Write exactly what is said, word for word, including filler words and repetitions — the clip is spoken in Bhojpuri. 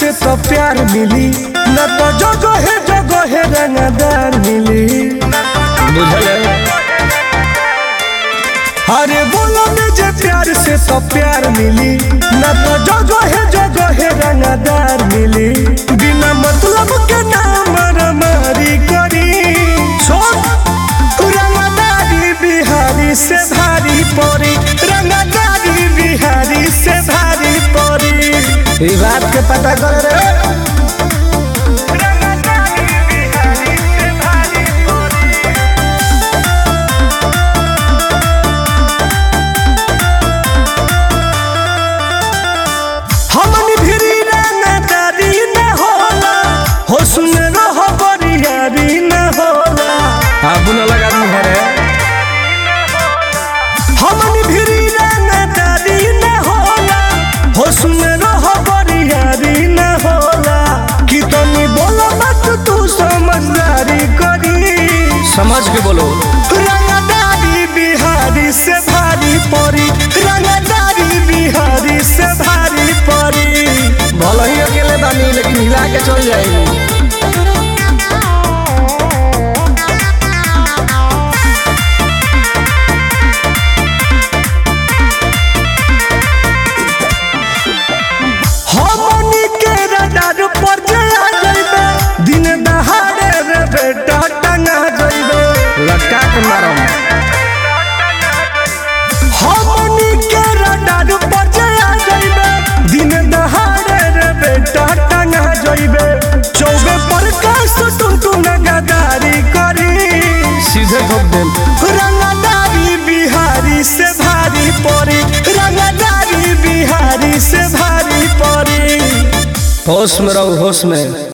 से तो प्यार मिली, न तो जगह है जगह है रंगदार मिली। बुझल है? अरे बोलो मुझे प्यार से तो प्यार मिली, न तो जगह है जगह है रंगदार मिली। बिना मतलब के नाम रमारी करी, रंगदारी बिहारी से भारी पड़ी, रंगदारी बिहारी से भारी पड़ी। ये बात के पता कर रे। हमनी भिरी रंगदारी न होला, हो सुन रहो बरियारी न होला। अब न लगा दूं हरे। हमनी भिरी रंगदारी न होला, हो सुन रहो बरियारी न होला। कि तनी बोलो मत तू समझदारी करी, समझ के बोलो। रंगदारी बिहारी से भारी पड़ी, रंगदारी बिहारी से भारी पड़ी। भले ही अकेले बानी लेकिन हिला के चल जाएगी। हमनी के रडार पर जा जाइबे, दिन दहाड़े रे बेटा टंगा जाइबे, लटका के मारम। हमनी के रडार पर जा जाइबे, दिन दहाड़े रे बेटा टंगा जाइबे। चौबे पर कास तुम तू नगदारी करी, सीधे ठोक देम। रंगदारी बिहारी से भारी पड़ी, रंगदारी बिहारी से भारी पड़ी। होश में रहो, होश में।